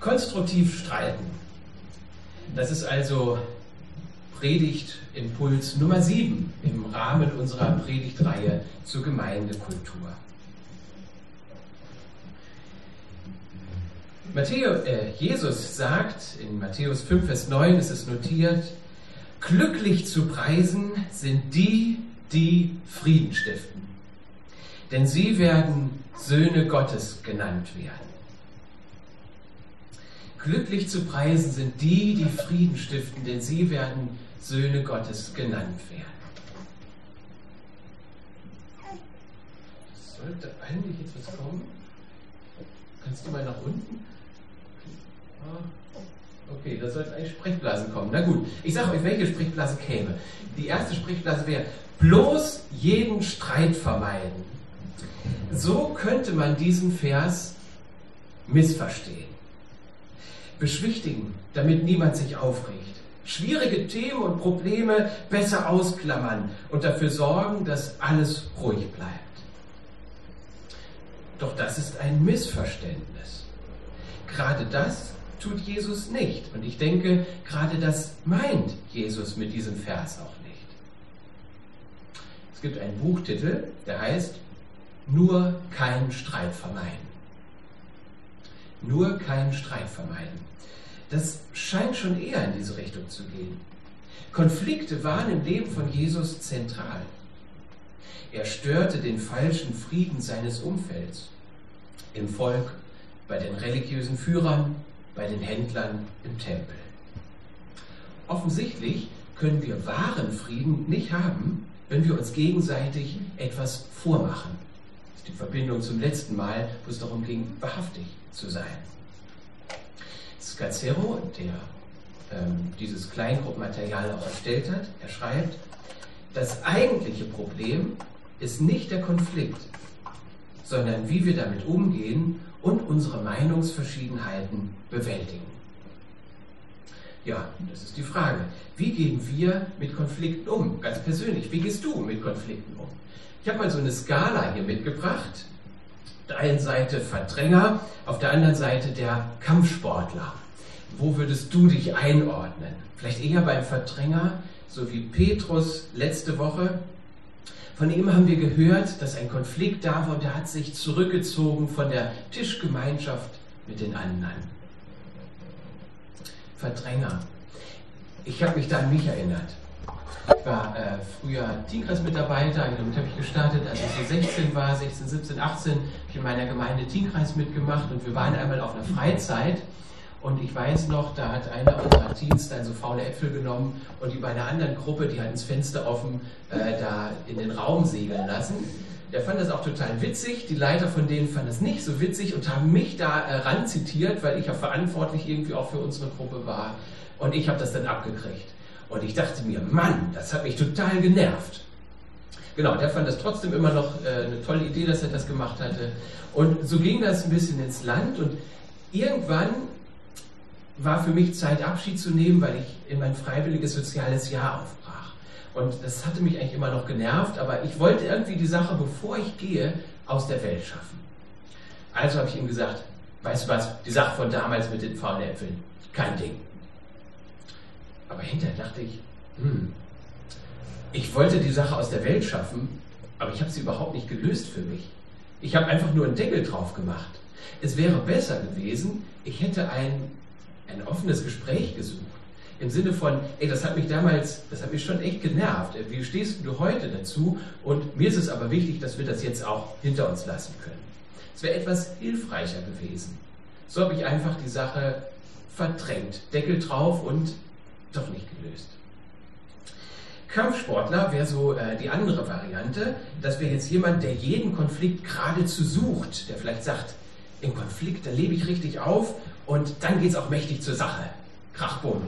Konstruktiv streiten. Das ist also Predigtimpuls Nummer 7 im Rahmen unserer Predigtreihe zur Gemeindekultur. Jesus sagt in Matthäus 5, Vers 9, ist es notiert: Glücklich zu preisen sind die, die Frieden stiften, denn sie werden Söhne Gottes genannt werden. Glücklich zu preisen sind die, die Frieden stiften, denn sie werden Söhne Gottes genannt werden. Sollte eigentlich jetzt was kommen? Kannst du mal nach unten? Okay, da sollten eigentlich Sprechblasen kommen. Na gut, ich sage euch, welche Sprechblase käme. Die erste Sprechblase wäre: bloß jeden Streit vermeiden. So könnte man diesen Vers missverstehen. Beschwichtigen, damit niemand sich aufregt. Schwierige Themen und Probleme besser ausklammern und dafür sorgen, dass alles ruhig bleibt. Doch das ist ein Missverständnis. Gerade das tut Jesus nicht. Und ich denke, gerade das meint Jesus mit diesem Vers auch nicht. Es gibt einen Buchtitel, der heißt Nur keinen Streit vermeiden. Nur keinen Streit vermeiden. Das scheint schon eher in diese Richtung zu gehen. Konflikte waren im Leben von Jesus zentral. Er störte den falschen Frieden seines Umfelds. Im Volk, bei den religiösen Führern, bei den Händlern im Tempel. Offensichtlich können wir wahren Frieden nicht haben, wenn wir uns gegenseitig etwas vormachen. Das ist die Verbindung zum letzten Mal, wo es darum ging, wahrhaftig zu sein. Scazzero, der dieses Kleingruppenmaterial auch erstellt hat, er schreibt: Das eigentliche Problem ist nicht der Konflikt, sondern wie wir damit umgehen und unsere Meinungsverschiedenheiten bewältigen. Ja, das ist die Frage. Wie gehen wir mit Konflikten um? Ganz persönlich, wie gehst du mit Konflikten um? Ich habe mal so eine Skala hier mitgebracht. Auf der einen Seite Verdränger, auf der anderen Seite der Kampfsportler. Wo würdest du dich einordnen? Vielleicht eher beim Verdränger, so wie Petrus letzte Woche. Von ihm haben wir gehört, dass ein Konflikt da war und er hat sich zurückgezogen von der Tischgemeinschaft mit den anderen. Verdränger. Ich habe mich da an mich erinnert. Ich war früher Teamkreismitarbeiter, damit habe ich gestartet, als ich so 16 war, 16, 17, 18, habe ich in meiner Gemeinde Teamkreis mitgemacht und wir waren einmal auf einer Freizeit. Und ich weiß noch, da hat einer unserer Teams dann so faule Äpfel genommen und die bei einer anderen Gruppe, die hat das Fenster offen, da in den Raum segeln lassen. Der fand das auch total witzig, die Leiter von denen fanden das nicht so witzig und haben mich da ran zitiert, weil ich ja verantwortlich irgendwie auch für unsere Gruppe war. Und ich habe das dann abgekriegt. Und ich dachte mir, Mann, das hat mich total genervt. Genau, der fand das trotzdem immer noch eine tolle Idee, dass er das gemacht hatte. Und so ging das ein bisschen ins Land und irgendwann war für mich Zeit, Abschied zu nehmen, weil ich in mein freiwilliges soziales Jahr aufbrach. Und das hatte mich eigentlich immer noch genervt, aber ich wollte irgendwie die Sache, bevor ich gehe, aus der Welt schaffen. Also habe ich ihm gesagt, weißt du was, die Sache von damals mit den faulen Äpfeln, kein Ding. Aber hinterher dachte ich, ich wollte die Sache aus der Welt schaffen, aber ich habe sie überhaupt nicht gelöst für mich. Ich habe einfach nur einen Deckel drauf gemacht. Es wäre besser gewesen, ich hätte ein offenes Gespräch gesucht. Im Sinne von, das hat mich schon echt genervt. Wie stehst du heute dazu? Und mir ist es aber wichtig, dass wir das jetzt auch hinter uns lassen können. Es wäre etwas hilfreicher gewesen. So habe ich einfach die Sache verdrängt. Deckel drauf und doch nicht gelöst. Kampfsportler wäre so die andere Variante. Das wäre jetzt jemand, der jeden Konflikt geradezu sucht. Der vielleicht sagt, im Konflikt, da lebe ich richtig auf und dann geht es auch mächtig zur Sache. Krachboden.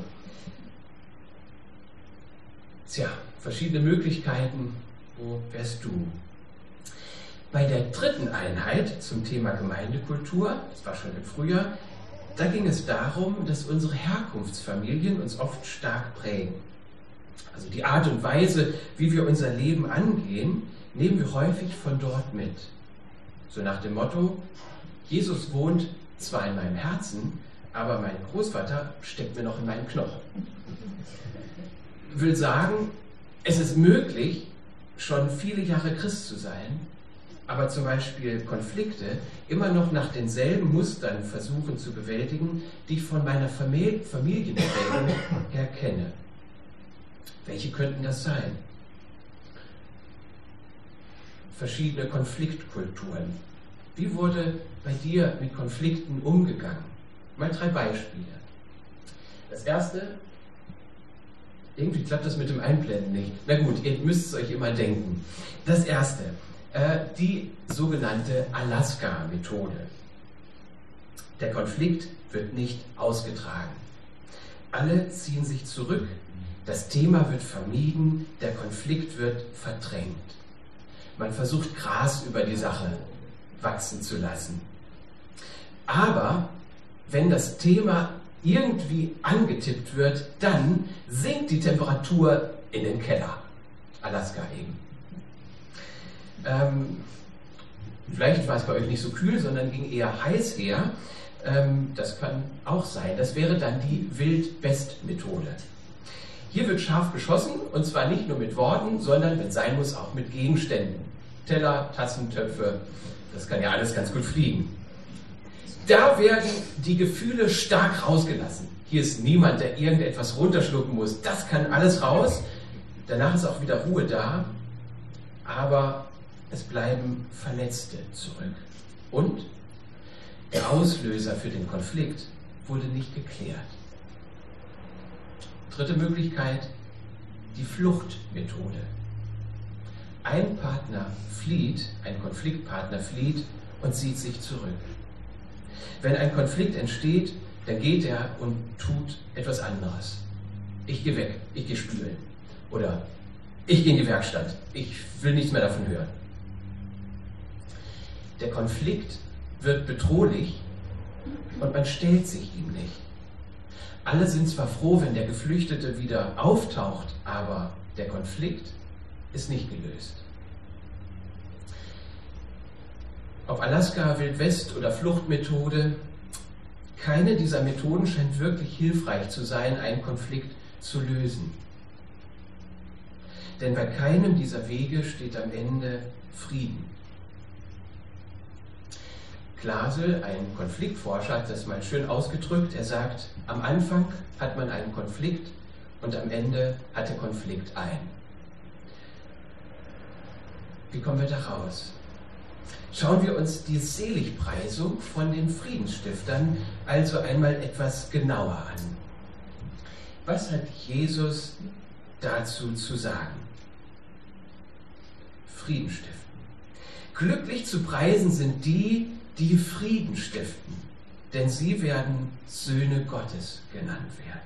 Tja, verschiedene Möglichkeiten. Wo wärst du? Bei der dritten Einheit zum Thema Gemeindekultur, das war schon im Frühjahr, da ging es darum, dass unsere Herkunftsfamilien uns oft stark prägen. Also die Art und Weise, wie wir unser Leben angehen, nehmen wir häufig von dort mit. So nach dem Motto, Jesus wohnt zwar in meinem Herzen, aber mein Großvater steckt mir noch in meinen Knochen. Will sagen, es ist möglich, schon viele Jahre Christ zu sein, aber zum Beispiel Konflikte immer noch nach denselben Mustern versuchen zu bewältigen, die ich von meiner Familienprägung her kenne. Welche könnten das sein? Verschiedene Konfliktkulturen. Wie wurde bei dir mit Konflikten umgegangen? Mal 3 Beispiele. Das erste, irgendwie klappt das mit dem Einblenden nicht. Na gut, ihr müsst es euch immer denken. Das erste, die sogenannte Alaska-Methode. Der Konflikt wird nicht ausgetragen. Alle ziehen sich zurück, das Thema wird vermieden, der Konflikt wird verdrängt. Man versucht Gras über die Sache wachsen zu lassen. Aber wenn das Thema irgendwie angetippt wird, dann sinkt die Temperatur in den Keller. Alaska eben. Vielleicht war es bei euch nicht so kühl, sondern ging eher heiß her. Das kann auch sein. Das wäre dann die Wild-West-Methode. Hier wird scharf geschossen, und zwar nicht nur mit Worten, sondern, wenn es sein muss, auch mit Gegenständen. Teller, Tassen, Töpfe, das kann ja alles ganz gut fliegen. Da werden die Gefühle stark rausgelassen. Hier ist niemand, der irgendetwas runterschlucken muss. Das kann alles raus. Danach ist auch wieder Ruhe da. Aber es bleiben Verletzte zurück. Und der Auslöser für den Konflikt wurde nicht geklärt. Dritte Möglichkeit, die Fluchtmethode. Ein Partner flieht, ein Konfliktpartner flieht und zieht sich zurück. Wenn ein Konflikt entsteht, dann geht er und tut etwas anderes. Ich gehe weg, ich gehe spülen. Oder ich gehe in die Werkstatt, ich will nichts mehr davon hören. Der Konflikt wird bedrohlich und man stellt sich ihm nicht. Alle sind zwar froh, wenn der Geflüchtete wieder auftaucht, aber der Konflikt ist nicht gelöst. Ob Alaska, Wild-West oder Fluchtmethode, keine dieser Methoden scheint wirklich hilfreich zu sein, einen Konflikt zu lösen. Denn bei keinem dieser Wege steht am Ende Frieden. Glasel, ein Konfliktforscher, hat das mal schön ausgedrückt. Er sagt, am Anfang hat man einen Konflikt und am Ende hat der Konflikt ein. Wie kommen wir da raus? Schauen wir uns die Seligpreisung von den Friedensstiftern also einmal etwas genauer an. Was hat Jesus dazu zu sagen? Frieden stiften. Glücklich zu preisen sind die, die Frieden stiften, denn sie werden Söhne Gottes genannt werden.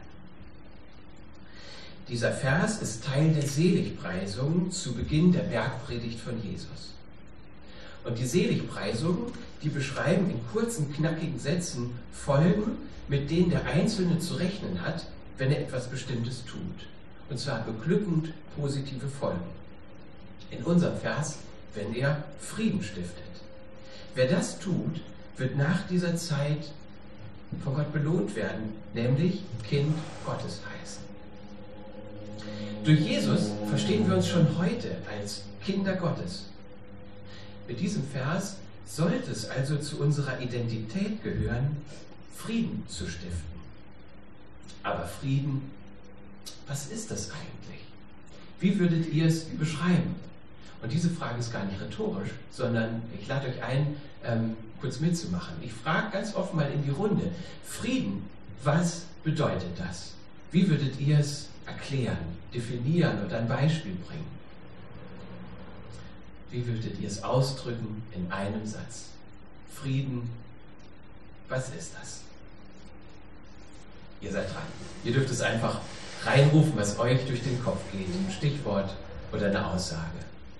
Dieser Vers ist Teil der Seligpreisung zu Beginn der Bergpredigt von Jesus. Und die Seligpreisungen, die beschreiben in kurzen, knackigen Sätzen Folgen, mit denen der Einzelne zu rechnen hat, wenn er etwas Bestimmtes tut. Und zwar beglückend positive Folgen. In unserem Vers, wenn er Frieden stiftet. Wer das tut, wird nach dieser Zeit von Gott belohnt werden, nämlich Kind Gottes heißen. Durch Jesus verstehen wir uns schon heute als Kinder Gottes. Mit diesem Vers sollte es also zu unserer Identität gehören, Frieden zu stiften. Aber Frieden, was ist das eigentlich? Wie würdet ihr es beschreiben? Und diese Frage ist gar nicht rhetorisch, sondern ich lade euch ein, kurz mitzumachen. Ich frage ganz offen mal in die Runde, Frieden, was bedeutet das? Wie würdet ihr es erklären, definieren oder ein Beispiel bringen? Wie würdet ihr es ausdrücken in einem Satz? Frieden, was ist das? Ihr seid dran. Ihr dürft es einfach reinrufen, was euch durch den Kopf geht. Ein Stichwort oder eine Aussage.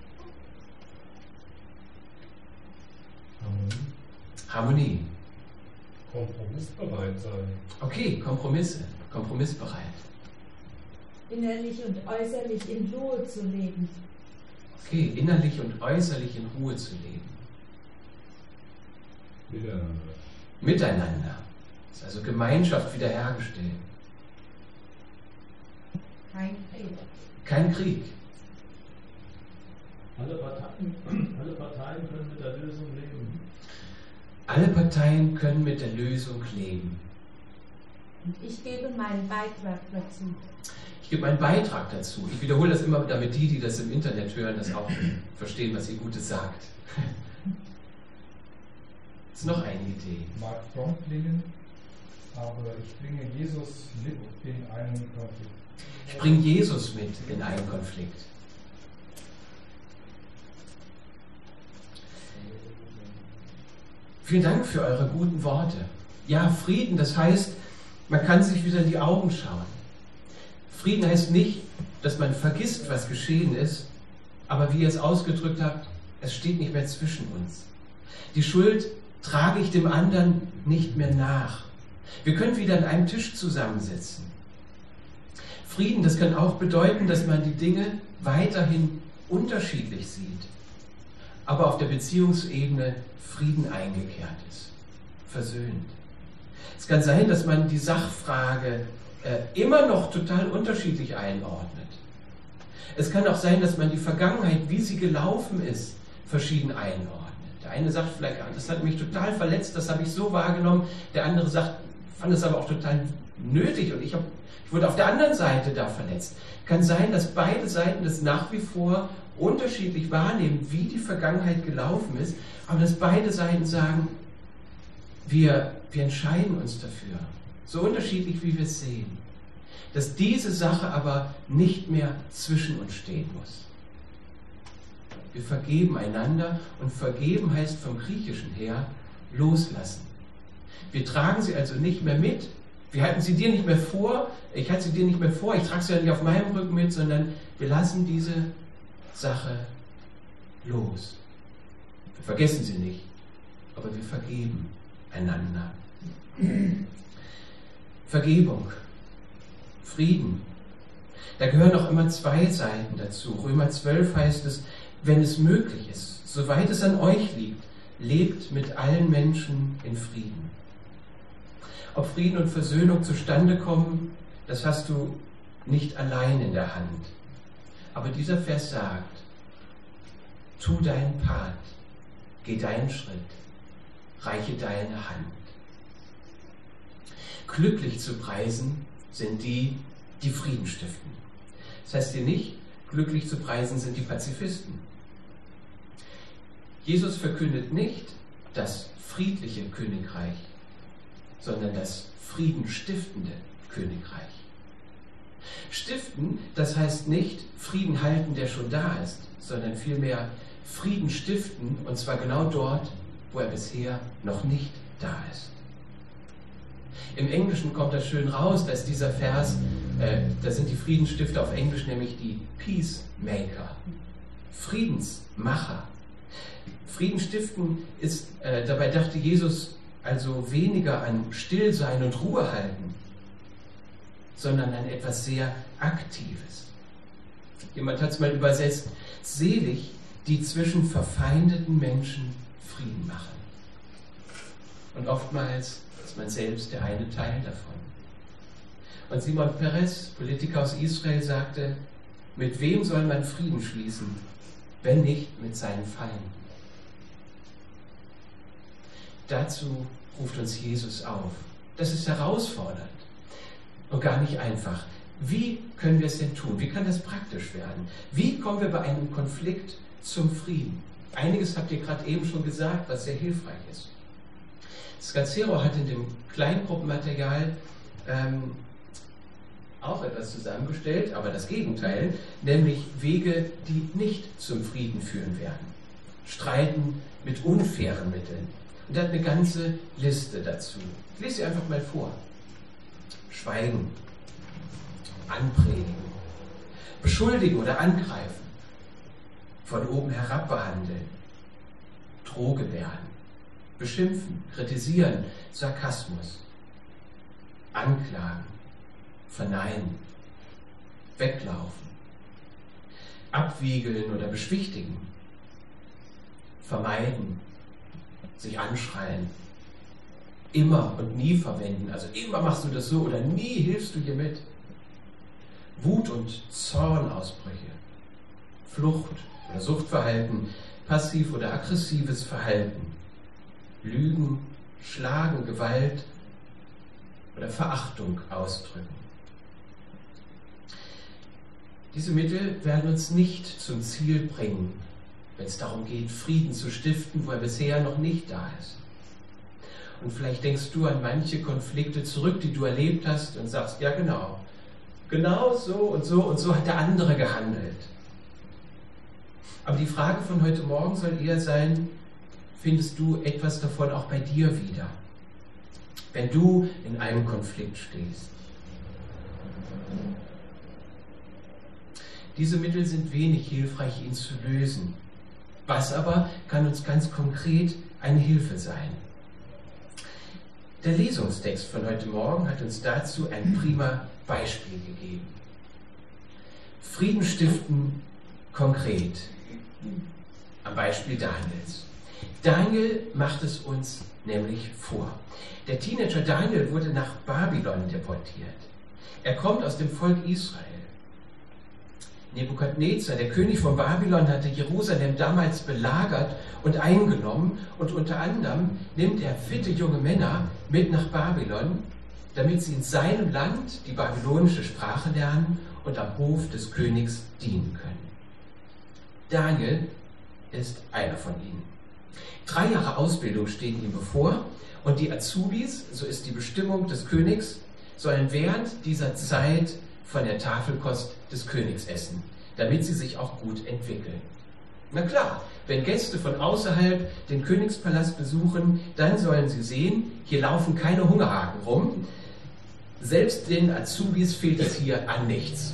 Harmonie. Kompromissbereit sein. Okay, Kompromisse. Kompromissbereit. Innerlich und äußerlich in Ruhe zu leben. Okay, innerlich und äußerlich in Ruhe zu leben. Miteinander. Miteinander. Das ist also Gemeinschaft wiederhergestellt. Kein Krieg. Kein Krieg. Alle Parteien können mit der Lösung leben. Alle Parteien können mit der Lösung leben. Und ich gebe meinen Beitrag dazu. Ich gebe meinen Beitrag dazu. Ich wiederhole das immer, damit die das im Internet hören, das auch verstehen, was ihr Gutes sagt. Ist noch eine Idee. Mag fromm klingen, aber ich bringe Jesus mit in einen Konflikt. Ich bringe Jesus mit in einen Konflikt. Vielen Dank für eure guten Worte. Ja, Frieden, das heißt, man kann sich wieder in die Augen schauen. Frieden heißt nicht, dass man vergisst, was geschehen ist, aber wie ihr es ausgedrückt habt, es steht nicht mehr zwischen uns. Die Schuld trage ich dem anderen nicht mehr nach. Wir können wieder an einem Tisch zusammensitzen. Frieden, das kann auch bedeuten, dass man die Dinge weiterhin unterschiedlich sieht, aber auf der Beziehungsebene Frieden eingekehrt ist, versöhnt. Es kann sein, dass man die Sachfrage immer noch total unterschiedlich einordnet. Es kann auch sein, dass man die Vergangenheit, wie sie gelaufen ist, verschieden einordnet. Der eine sagt vielleicht, das hat mich total verletzt, das habe ich so wahrgenommen. Der andere sagt, fand es aber auch total nötig und ich wurde auf der anderen Seite da verletzt. Kann sein, dass beide Seiten das nach wie vor unterschiedlich wahrnehmen, wie die Vergangenheit gelaufen ist, aber dass beide Seiten sagen, wir entscheiden uns dafür, so unterschiedlich wie wir es sehen, dass diese Sache aber nicht mehr zwischen uns stehen muss. Wir vergeben einander und vergeben heißt vom Griechischen her loslassen. Wir tragen sie also nicht mehr mit, wir halten sie dir nicht mehr vor, ich halte sie dir nicht mehr vor, ich trage sie ja nicht auf meinem Rücken mit, sondern wir lassen diese Sache los. Wir vergessen sie nicht, aber wir vergeben einander. Vergebung, Frieden, da gehören auch immer zwei Seiten dazu. Römer 12 heißt es, wenn es möglich ist, soweit es an euch liegt, lebt mit allen Menschen in Frieden. Ob Frieden und Versöhnung zustande kommen, das hast du nicht allein in der Hand. Aber dieser Vers sagt, tu deinen Part, geh deinen Schritt, reiche deine Hand. Glücklich zu preisen sind die, die Frieden stiften. Das heißt hier nicht, glücklich zu preisen sind die Pazifisten. Jesus verkündet nicht das friedliche Königreich, sondern das friedenstiftende Königreich. Stiften, das heißt nicht Frieden halten, der schon da ist, sondern vielmehr Frieden stiften, und zwar genau dort, wo er bisher noch nicht da ist. Im Englischen kommt das schön raus, dass dieser Vers, da sind die Friedensstifter auf Englisch nämlich die Peacemaker, Friedensmacher. Frieden stiften ist, dabei dachte Jesus also weniger an Stillsein und Ruhe halten, sondern an etwas sehr Aktives. Jemand hat es mal übersetzt, selig, die zwischen verfeindeten Menschen Frieden machen. Und oftmals ist man selbst der eine Teil davon. Und Simon Peres, Politiker aus Israel, sagte, mit wem soll man Frieden schließen, wenn nicht mit seinen Feinden? Dazu ruft uns Jesus auf. Das ist herausfordernd und gar nicht einfach. Wie können wir es denn tun? Wie kann das praktisch werden? Wie kommen wir bei einem Konflikt zum Frieden? Einiges habt ihr gerade eben schon gesagt, was sehr hilfreich ist. Scazzero hat in dem Kleingruppenmaterial auch etwas zusammengestellt, aber das Gegenteil, nämlich Wege, die nicht zum Frieden führen werden. Streiten mit unfairen Mitteln. Und er hat eine ganze Liste dazu. Ich lese sie einfach mal vor. Schweigen, anpredigen, beschuldigen oder angreifen, von oben herab behandeln, Drohgebärden, beschimpfen, kritisieren, Sarkasmus, anklagen, verneinen, weglaufen, abwiegeln oder beschwichtigen, vermeiden, sich anschreien, immer und nie verwenden. Also immer machst du das so oder nie hilfst du hier mit. Wut- und Zornausbrüche, Flucht oder Suchtverhalten, passiv- oder aggressives Verhalten, Lügen, Schlagen, Gewalt oder Verachtung ausdrücken. Diese Mittel werden uns nicht zum Ziel bringen, wenn es darum geht, Frieden zu stiften, wo er bisher noch nicht da ist. Und vielleicht denkst du an manche Konflikte zurück, die du erlebt hast und sagst, ja genau so und so hat der andere gehandelt. Aber die Frage von heute Morgen soll eher sein, findest du etwas davon auch bei dir wieder, wenn du in einem Konflikt stehst? Diese Mittel sind wenig hilfreich, ihn zu lösen. Was aber kann uns ganz konkret eine Hilfe sein? Der Lesungstext von heute Morgen hat uns dazu ein prima Beispiel gegeben. Frieden stiften konkret. Am Beispiel Daniels. Daniel macht es uns nämlich vor. Der Teenager Daniel wurde nach Babylon deportiert. Er kommt aus dem Volk Israel. Nebukadnezar, der König von Babylon, hatte Jerusalem damals belagert und eingenommen und unter anderem nimmt er fitte junge Männer mit nach Babylon, damit sie in seinem Land die babylonische Sprache lernen und am Hof des Königs dienen können. Daniel ist einer von ihnen. 3 Jahre Ausbildung stehen ihm bevor und die Azubis, so ist die Bestimmung des Königs, sollen während dieser Zeit von der Tafelkost des Königs essen, damit sie sich auch gut entwickeln. Na klar, wenn Gäste von außerhalb den Königspalast besuchen, dann sollen sie sehen, hier laufen keine Hungerhaken rum. Selbst den Azubis fehlt es hier an nichts.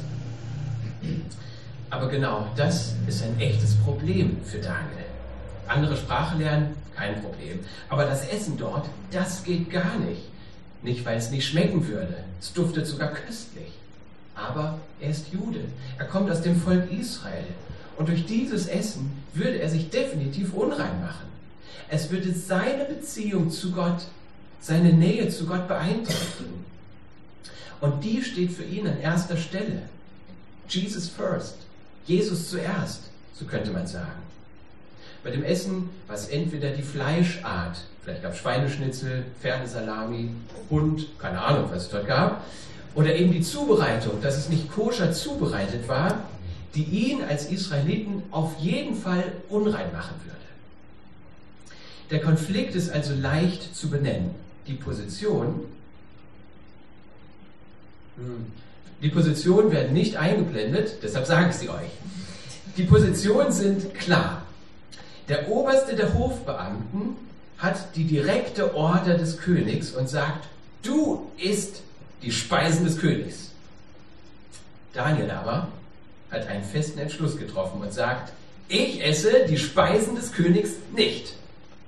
Aber genau das ist ein echtes Problem für Daniel. Andere Sprache lernen, kein Problem. Aber das Essen dort, das geht gar nicht. Nicht, weil es nicht schmecken würde. Es duftet sogar köstlich. Aber er ist Jude. Er kommt aus dem Volk Israel. Und durch dieses Essen würde er sich definitiv unrein machen. Es würde seine Beziehung zu Gott, seine Nähe zu Gott beeinträchtigen. Und die steht für ihn an erster Stelle. Jesus first. Jesus zuerst, so könnte man sagen. Bei dem Essen war es entweder die Fleischart, vielleicht gab es Schweineschnitzel, Pferdesalami, Hund, keine Ahnung, was es dort gab, oder eben die Zubereitung, dass es nicht koscher zubereitet war, die ihn als Israeliten auf jeden Fall unrein machen würde. Der Konflikt ist also leicht zu benennen. Die Positionen werden nicht eingeblendet, deshalb sage ich sie euch. Die Positionen sind klar. Der Oberste der Hofbeamten hat die direkte Order des Königs und sagt, du isst die Speisen des Königs. Daniel aber hat einen festen Entschluss getroffen und sagt, ich esse die Speisen des Königs nicht.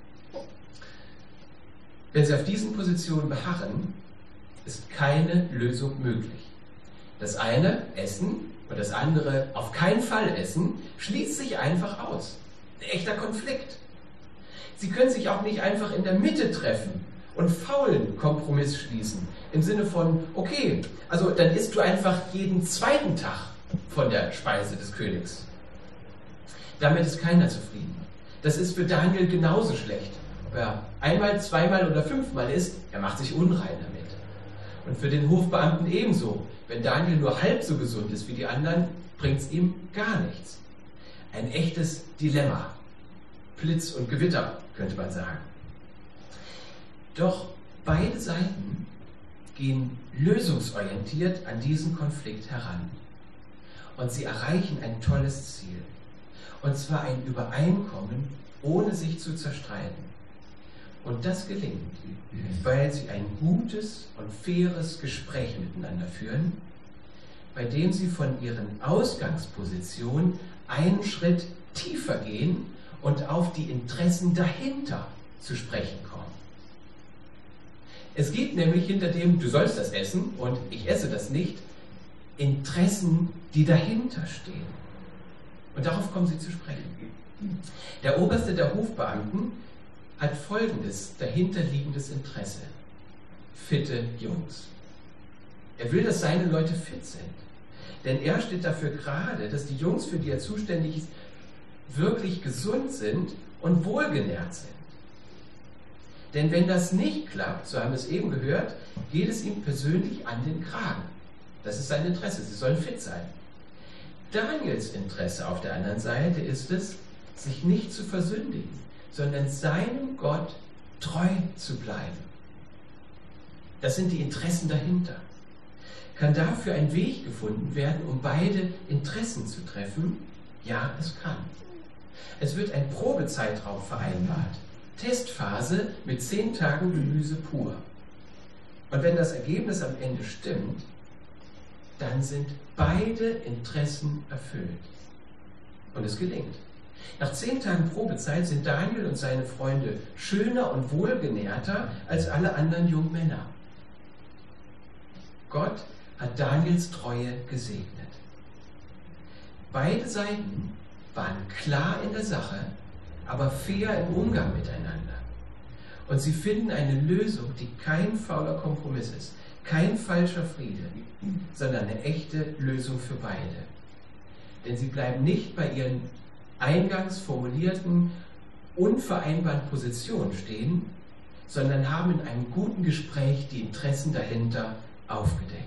Wenn sie auf diesen Positionen beharren, ist keine Lösung möglich. Das eine, Essen, und das andere, auf keinen Fall Essen, schließt sich einfach aus. Ein echter Konflikt. Sie können sich auch nicht einfach in der Mitte treffen und faulen Kompromiss schließen. Im Sinne von, okay, also dann isst du einfach jeden zweiten Tag von der Speise des Königs. Damit ist keiner zufrieden. Das ist für Daniel genauso schlecht. Ob er einmal, zweimal oder 5-mal isst, er macht sich unrein damit. Und für den Hofbeamten ebenso. Wenn Daniel nur halb so gesund ist wie die anderen, bringt es ihm gar nichts. Ein echtes Dilemma. Blitz und Gewitter, könnte man sagen. Doch beide Seiten gehen lösungsorientiert an diesen Konflikt heran. Und sie erreichen ein tolles Ziel. Und zwar ein Übereinkommen, ohne sich zu zerstreiten. Und das gelingt, weil sie ein gutes und faires Gespräch miteinander führen, bei dem sie von ihren Ausgangspositionen einen Schritt tiefer gehen und auf die Interessen dahinter zu sprechen kommen. Es gibt nämlich hinter dem, du sollst das essen und ich esse das nicht, Interessen, die dahinter stehen. Und darauf kommen sie zu sprechen. Der Oberste der Hofbeamten hat folgendes dahinterliegendes Interesse: fitte Jungs. Er will, dass seine Leute fit sind. Denn er steht dafür gerade, dass die Jungs, für die er zuständig ist, wirklich gesund sind und wohlgenährt sind. Denn wenn das nicht klappt, so haben wir es eben gehört, geht es ihm persönlich an den Kragen. Das ist sein Interesse, sie sollen fit sein. Daniels Interesse auf der anderen Seite ist es, sich nicht zu versündigen, sondern seinem Gott treu zu bleiben. Das sind die Interessen dahinter. Kann dafür ein Weg gefunden werden, um beide Interessen zu treffen? Ja, es kann. Es wird ein Probezeitraum vereinbart. Testphase mit 10 Tagen Gemüse pur. Und wenn das Ergebnis am Ende stimmt, dann sind beide Interessen erfüllt. Und es gelingt. Nach 10 Tagen Probezeit sind Daniel und seine Freunde schöner und wohlgenährter als alle anderen jungen Männer. Gott hat Daniels Treue gesegnet. Beide Seiten waren klar in der Sache, aber fair im Umgang miteinander. Und sie finden eine Lösung, die kein fauler Kompromiss ist, kein falscher Friede, sondern eine echte Lösung für beide. Denn sie bleiben nicht bei ihren eingangs formulierten, unvereinbaren Positionen stehen, sondern haben in einem guten Gespräch die Interessen dahinter aufgedeckt.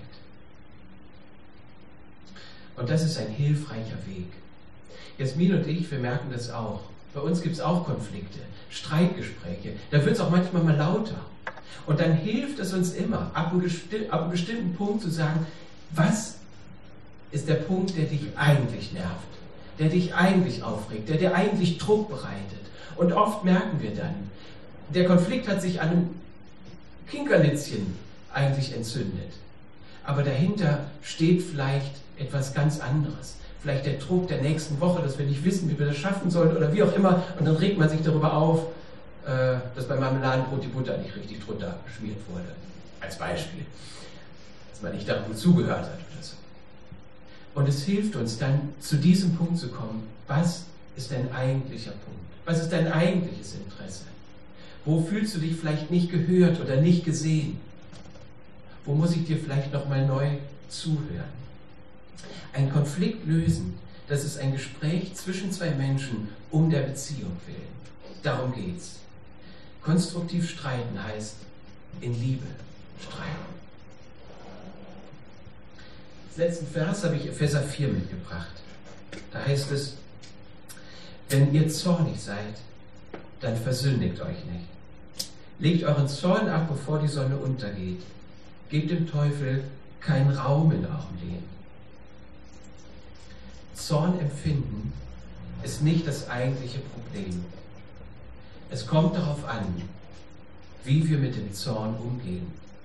Und das ist ein hilfreicher Weg. Jasmin und ich, wir merken das auch. Bei uns gibt es auch Konflikte, Streitgespräche. Da wird es auch manchmal mal lauter. Und dann hilft es uns immer, ab einem bestimmten Punkt zu sagen, was ist der Punkt, der dich eigentlich nervt, der dich eigentlich aufregt, der dir eigentlich Druck bereitet. Und oft merken wir dann, der Konflikt hat sich an einem Kinkerlitzchen eigentlich entzündet. Aber dahinter steht vielleicht etwas ganz anderes. Vielleicht der Druck der nächsten Woche, dass wir nicht wissen, wie wir das schaffen sollen oder wie auch immer. Und dann regt man sich darüber auf, dass beim Marmeladenbrot die Butter nicht richtig drunter geschmiert wurde. Als Beispiel. Dass man nicht da gut zugehört hat oder so. Und es hilft uns dann, zu diesem Punkt zu kommen. Was ist dein eigentlicher Punkt? Was ist dein eigentliches Interesse? Wo fühlst du dich vielleicht nicht gehört oder nicht gesehen? Wo muss ich dir vielleicht nochmal neu zuhören? Ein Konflikt lösen, das ist ein Gespräch zwischen zwei Menschen um der Beziehung willen. Darum geht's. Konstruktiv streiten heißt in Liebe streiten. Als letzten Vers habe ich Epheser 4 mitgebracht. Da heißt es, wenn ihr zornig seid, dann versündigt euch nicht. Legt euren Zorn ab, bevor die Sonne untergeht. Gebt dem Teufel keinen Raum in eurem Leben. Zorn empfinden ist nicht das eigentliche Problem. Es kommt darauf an, wie wir mit dem Zorn umgehen.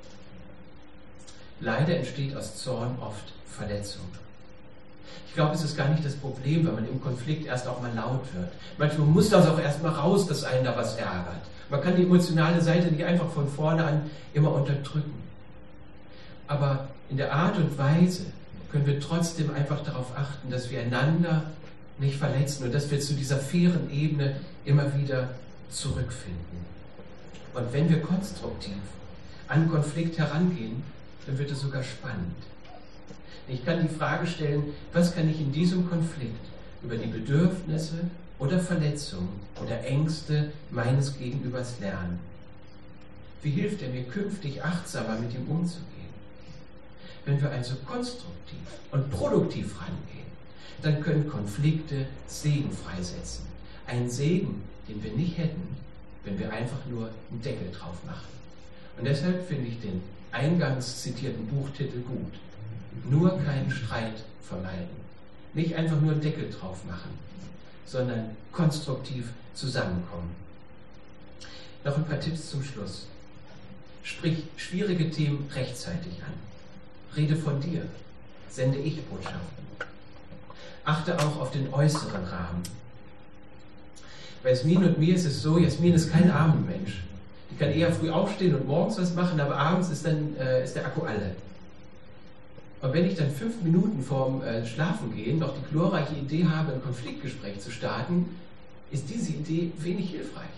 Leider entsteht aus Zorn oft Verletzung. Ich glaube, es ist gar nicht das Problem, wenn man im Konflikt erst auch mal laut wird. Manchmal muss das auch erst mal raus, dass einen da was ärgert. Man kann die emotionale Seite nicht einfach von vorne an immer unterdrücken. Aber in der Art und Weise können wir trotzdem einfach darauf achten, dass wir einander nicht verletzen und dass wir zu dieser fairen Ebene immer wieder zurückfinden. Und wenn wir konstruktiv an Konflikt herangehen, dann wird es sogar spannend. Ich kann die Frage stellen, was kann ich in diesem Konflikt über die Bedürfnisse oder Verletzungen oder Ängste meines Gegenübers lernen? Wie hilft er mir künftig achtsamer mit ihm umzugehen? Wenn wir also konstruktiv und produktiv rangehen, dann können Konflikte Segen freisetzen. Einen Segen, den wir nicht hätten, wenn wir einfach nur einen Deckel drauf machen. Und deshalb finde ich den eingangs zitierten Buchtitel gut. Nur keinen Streit vermeiden. Nicht einfach nur einen Deckel drauf machen, sondern konstruktiv zusammenkommen. Noch ein paar Tipps zum Schluss. Sprich schwierige Themen rechtzeitig an. Rede von dir. Sende Ich-Botschaften. Achte auch auf den äußeren Rahmen. Bei Jasmin und mir ist es so, Jasmin ist kein Abendmensch. Die kann eher früh aufstehen und morgens was machen, aber abends ist der Akku alle. Und wenn ich dann 5 Minuten vorm Schlafengehen noch die glorreiche Idee habe, ein Konfliktgespräch zu starten, ist diese Idee wenig hilfreich.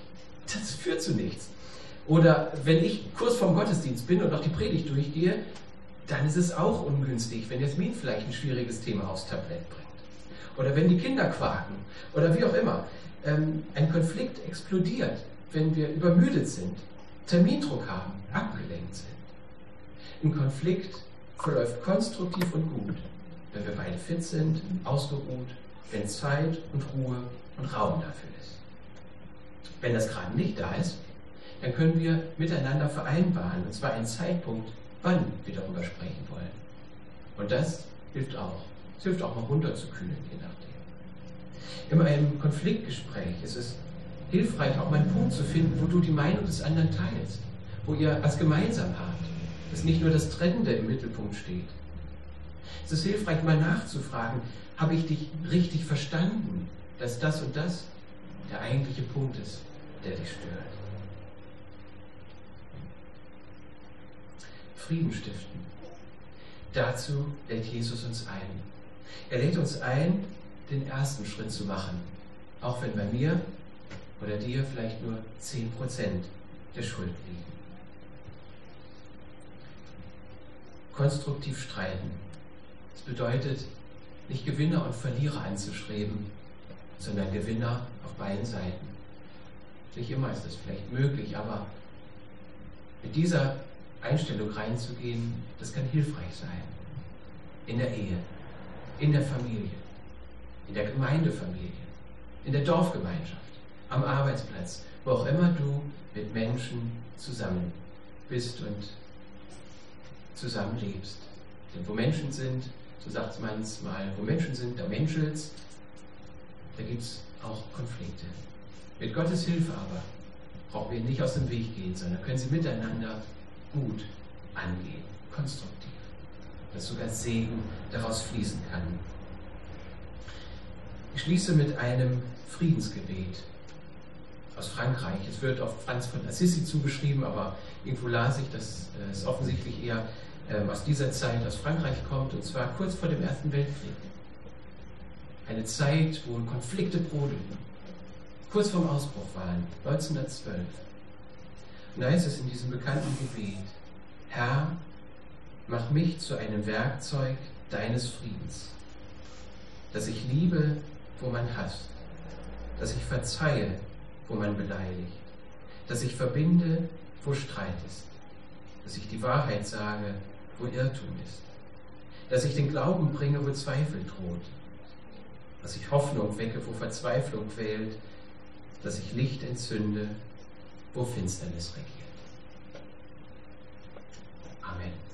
Das führt zu nichts. Oder wenn ich kurz vorm Gottesdienst bin und noch die Predigt durchgehe, dann ist es auch ungünstig, wenn Jasmin vielleicht ein schwieriges Thema aufs Tablett bringt. Oder wenn die Kinder quaken. Oder wie auch immer. Ein Konflikt explodiert, wenn wir übermüdet sind, Termindruck haben, abgelenkt sind. Ein Konflikt verläuft konstruktiv und gut, wenn wir beide fit sind, ausgeruht, wenn Zeit und Ruhe und Raum dafür ist. Wenn das gerade nicht da ist, dann können wir miteinander vereinbaren, und zwar einen Zeitpunkt, wann wir darüber sprechen wollen. Und das hilft auch. Es hilft auch mal runterzukühlen, je nachdem. In einem Konfliktgespräch ist es hilfreich, auch mal einen Punkt zu finden, wo du die Meinung des anderen teilst, wo ihr was gemeinsam habt, dass nicht nur das Trennende im Mittelpunkt steht. Es ist hilfreich, mal nachzufragen, habe ich dich richtig verstanden, dass das und das der eigentliche Punkt ist, der dich stört. Frieden stiften. Dazu lädt Jesus uns ein. Er lädt uns ein, den ersten Schritt zu machen, auch wenn bei mir oder dir vielleicht nur 10% der Schuld liegen. Konstruktiv streiten. Das bedeutet, nicht Gewinner und Verlierer anzustreben, sondern Gewinner auf beiden Seiten. Nicht immer ist das vielleicht möglich, aber mit dieser Einstellung reinzugehen, das kann hilfreich sein. In der Ehe, in der Familie, in der Gemeindefamilie, in der Dorfgemeinschaft, am Arbeitsplatz, wo auch immer du mit Menschen zusammen bist und zusammenlebst. Denn wo Menschen sind, so sagt man es mal, wo Menschen sind, da menschelt's, da gibt es auch Konflikte. Mit Gottes Hilfe aber brauchen wir nicht aus dem Weg gehen, sondern können sie miteinander gut angehen, konstruktiv, dass sogar Segen daraus fließen kann. Ich schließe mit einem Friedensgebet aus Frankreich. Es wird oft Franz von Assisi zugeschrieben, aber irgendwo las ich, dass es offensichtlich eher aus dieser Zeit aus Frankreich kommt, und zwar kurz vor dem Ersten Weltkrieg. Eine Zeit, wo Konflikte brodelten, kurz vorm Ausbruch waren, 1912. Und da heißt es in diesem bekannten Gebet: Herr, mach mich zu einem Werkzeug deines Friedens, dass ich liebe, wo man hasst, dass ich verzeihe, wo man beleidigt, dass ich verbinde, wo Streit ist, dass ich die Wahrheit sage, wo Irrtum ist, dass ich den Glauben bringe, wo Zweifel droht, dass ich Hoffnung wecke, wo Verzweiflung quält, dass ich Licht entzünde, wo Finsternis regiert. Amen.